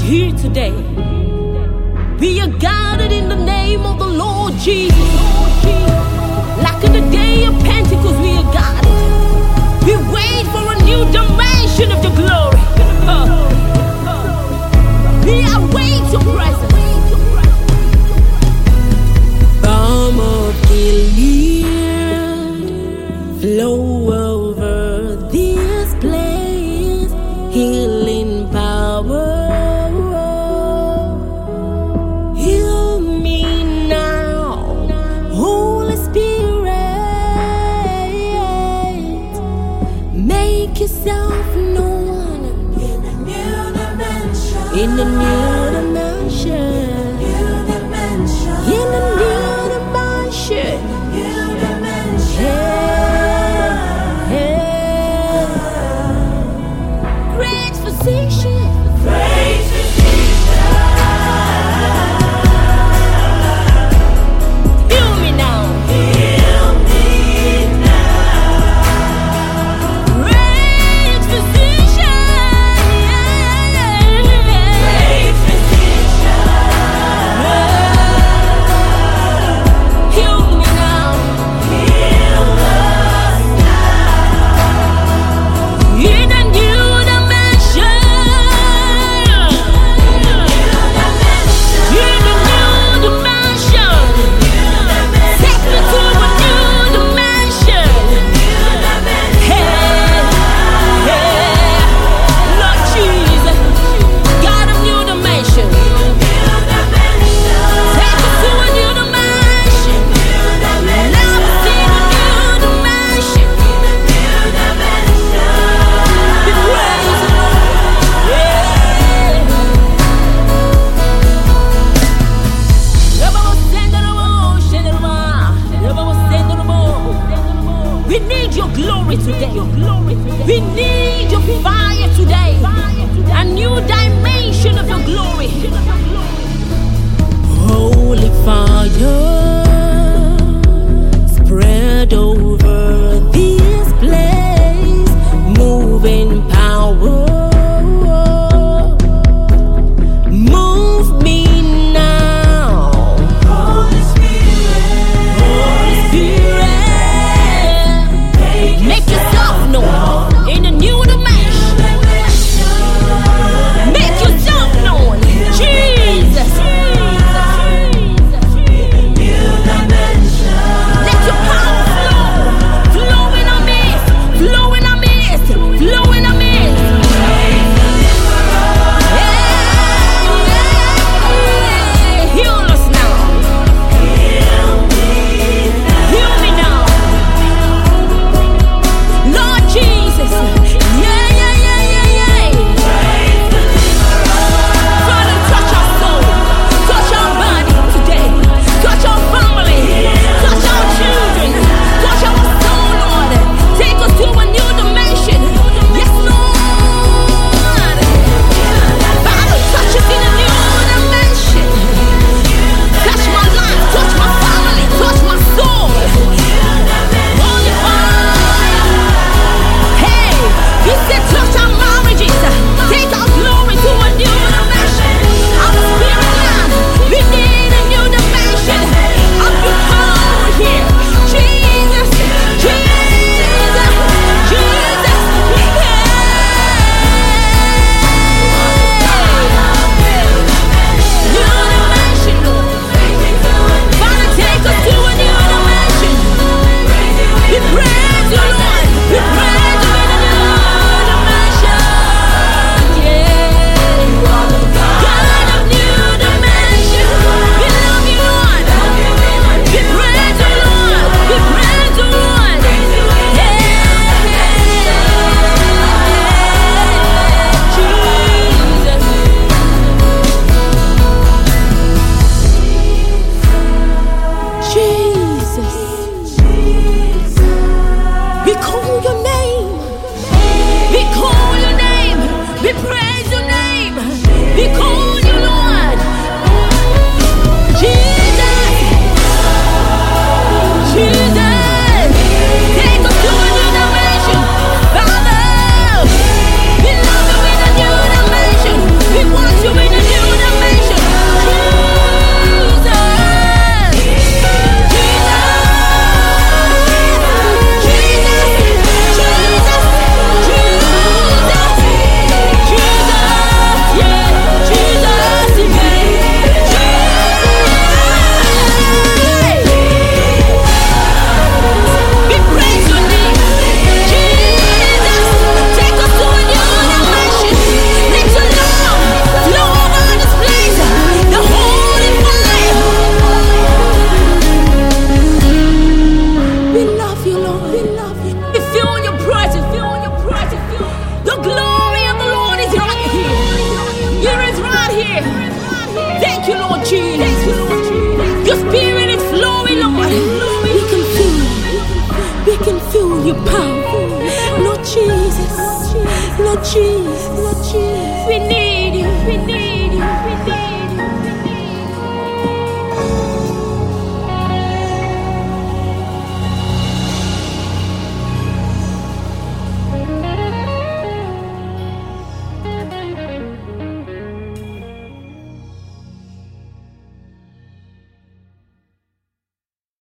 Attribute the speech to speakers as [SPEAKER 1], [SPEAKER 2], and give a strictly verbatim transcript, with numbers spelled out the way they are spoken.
[SPEAKER 1] here today. We are gathered in the name of the Lord Jesus. Like in the day of Pentecost, we are gathered. We wait for a new dimension of the glory. Uh, we await your presence. Balm of Gilead, flow over this place, healing power. Heal me now, Holy Spirit. Make yourself known in a new dimension. In a new dimension. In a new dimension. Yeah, yeah. Great physician. Great physician. Heal me now. Heal me now. Great physician. Yeah. Great physician. Lord Jesus, Lord Jesus, we need you, we need you.